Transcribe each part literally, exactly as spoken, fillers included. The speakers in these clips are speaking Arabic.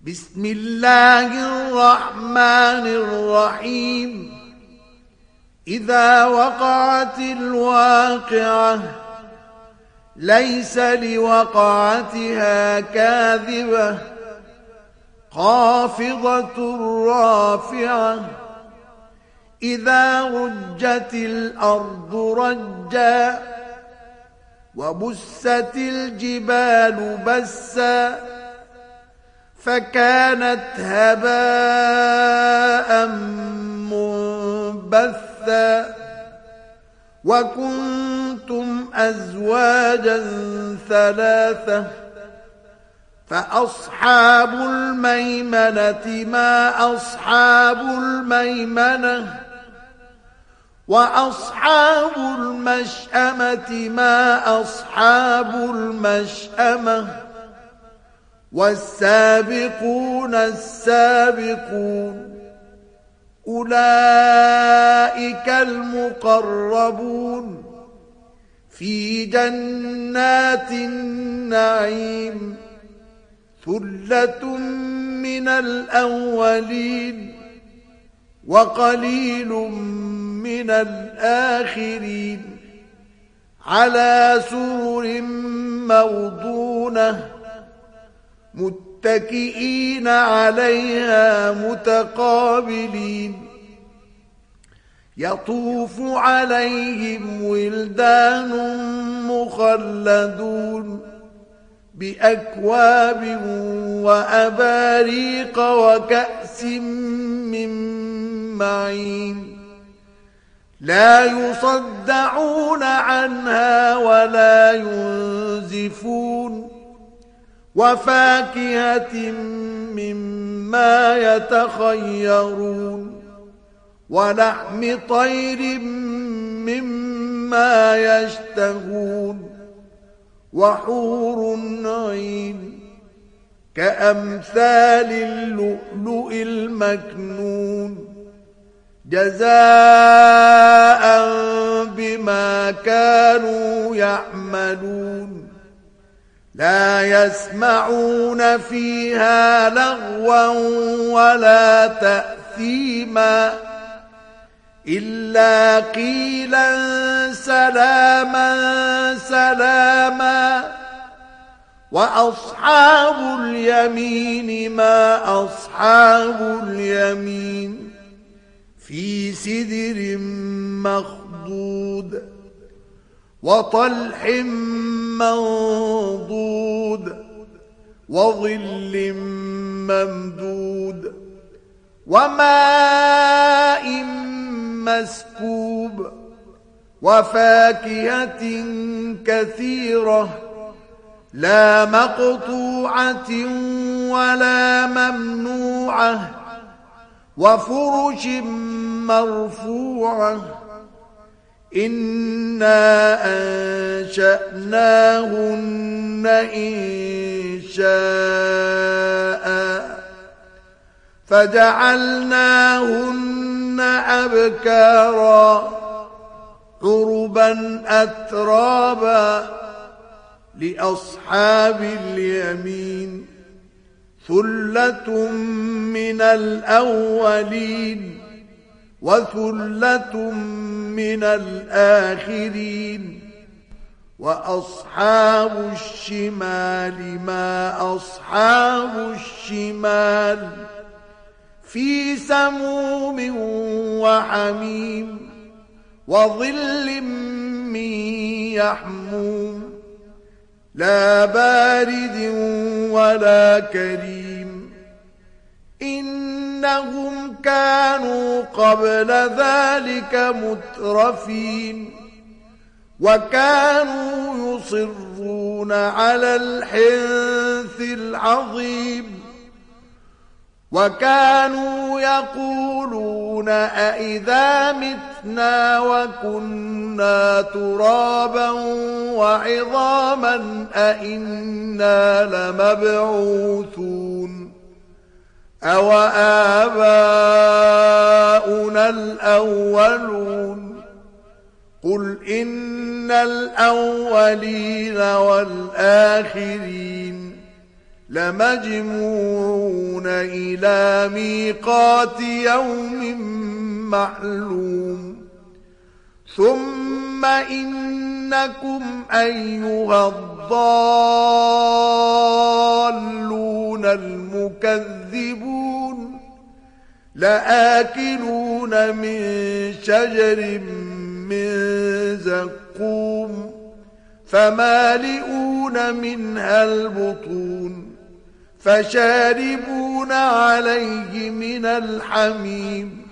بسم الله الرحمن الرحيم إذا وقعت الواقعة ليس لوقعتها كاذبة خافضة رافعة إذا رجت الأرض رجا وبست الجبال بسا فكانت هباء منبثا وكنتم أزواجا ثلاثة فأصحاب الميمنة ما أصحاب الميمنة وأصحاب المشأمة ما أصحاب المشأمة والسابقون السابقون أولئك المقربون في جنات النعيم ثلة من الأولين وقليل من الآخرين على سرر موضونة متكئين عليها متقابلين يطوف عليهم ولدان مخلدون بأكواب وأباريق وكأس من معين لا يصدعون عنها ولا ينزفون وفاكهة مما يتخيرون ولحم طير مما يشتهون وحور عين كأمثال اللؤلؤ المكنون جزاء بما كانوا يعملون لا يسمعون فيها لغوا ولا تأثيما إلا قيلا سلاما سلاما وأصحاب اليمين ما أصحاب اليمين في سدر مخضود وطلح منضود وظل ممدود وماء مسكوب وفاكهة كثيرة لا مقطوعة ولا ممنوعة وفرش مرفوعة إنا أنشأناهن إنشاء فجعلناهن أبكارا عربا أترابا لأصحاب اليمين ثلة من الأولين وثلة من الآخرين وأصحاب الشمال ما أصحاب الشمال في سموم وحميم وظل من يحموم لا بارد ولا كريم إنهم كانوا قبل ذلك مترفين وكانوا يصرون على الحنث العظيم وكانوا يقولون أئذا متنا وكنا ترابا وعظاما أئنا لمبعوثون أو آباؤنا الأولون قل إن الأولين والآخرين لمجموعون إلى ميقات يوم معلوم ثم إنكم أيها الضالون المكذبون لآكلون من شجر من زقوم فمالئون منها البطون فشاربون عليه من الحميم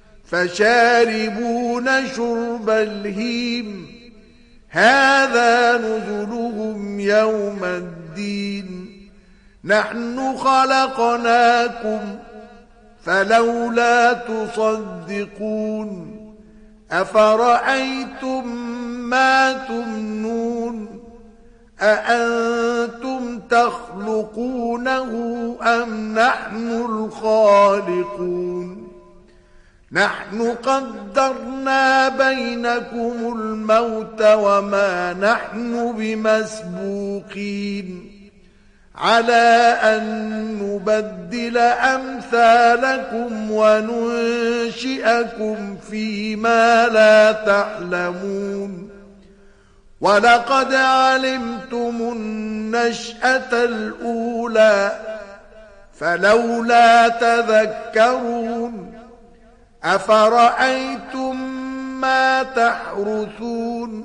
فشاربون شرب الهيم هذا نزلهم يوم الدين نحن خلقناكم فلولا تصدقون أفرأيتم ما تمنون أأنتم تخلقونه أم نحن الخالقون نحن قدرنا بينكم الموت وما نحن بمسبوقين على أن نبدل أمثالكم وننشئكم فيما لا تعلمون ولقد علمتم النشأة الأولى فلولا تذكرون أفرأيتم ما تحرثون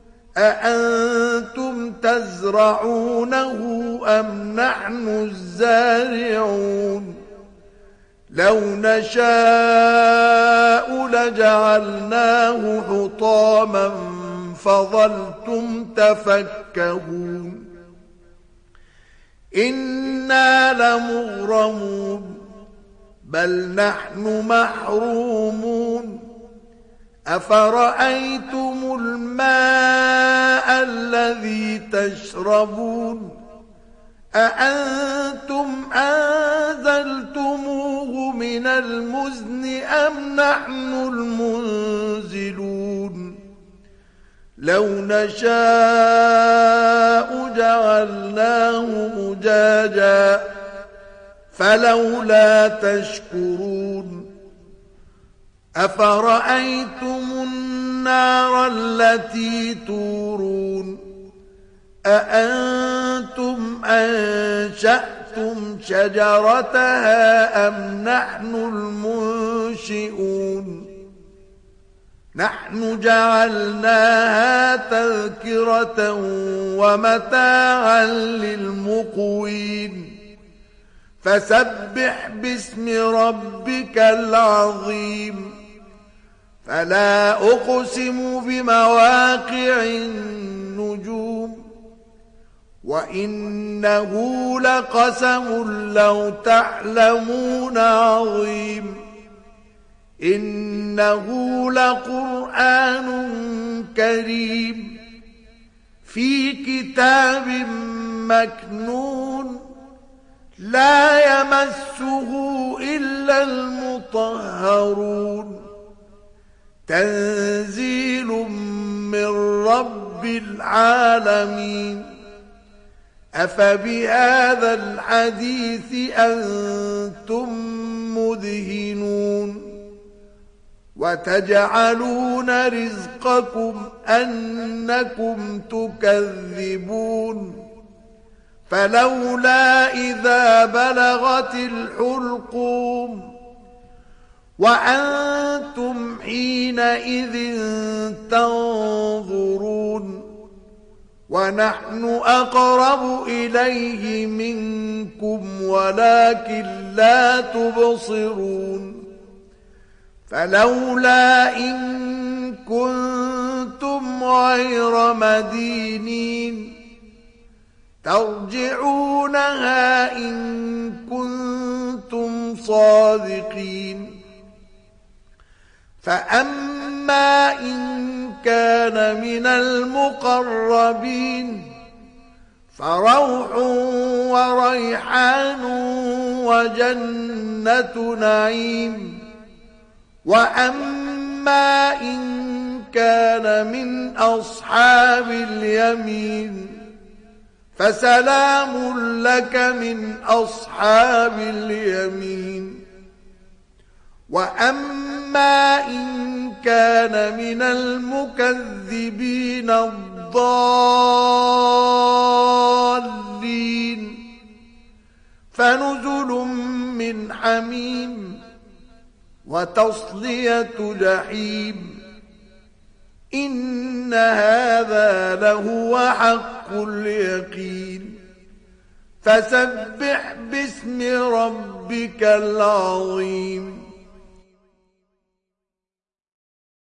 أأنتم تزرعونه أم نحن الزارعون لو نشاء لجعلناه حطاما فظلتم تفكهون إنا لمغرمون بل نحن محرومون أفرأيتم الماء الذي تشربون أأنتم أنزلتموه من المزن أم نحن المنزلون لو نشاء جعلناه أجاجا فلولا تشكرون أفرأيتم النار التي تورون أأنتم أنشأتم شجرتها أم نحن المنشئون نحن جعلناها تذكرة ومتاعا للمقوين فسبح باسم ربك العظيم فلا أقسم بمواقع النجوم وإنه لقسم لو تعلمون عظيم إنه لقرآن كريم في كتاب مكنون لا يمسه إلا المطهرون تنزيل من رب العالمين أفبهذا الحديث أنتم مدهنون وتجعلون رزقكم أنكم تكذبون فلولا إذا بلغت الحلقوم وأنتم حينئذ تنظرون ونحن أقرب إليه منكم ولكن لا تبصرون فلولا إن كنتم غير مدينين ترجعونها إن كنتم صادقين فأما إن كان من المقربين فروح وريحان وجنة نعيم وأما إن كان من أصحاب اليمين فسلام لك من أصحاب اليمين. وأما إن كان من المكذبين الضالين فنزل من حميم وتصلية جحيم. إن هذا لهو حق اليقين. فسبح باسم ربك العظيم.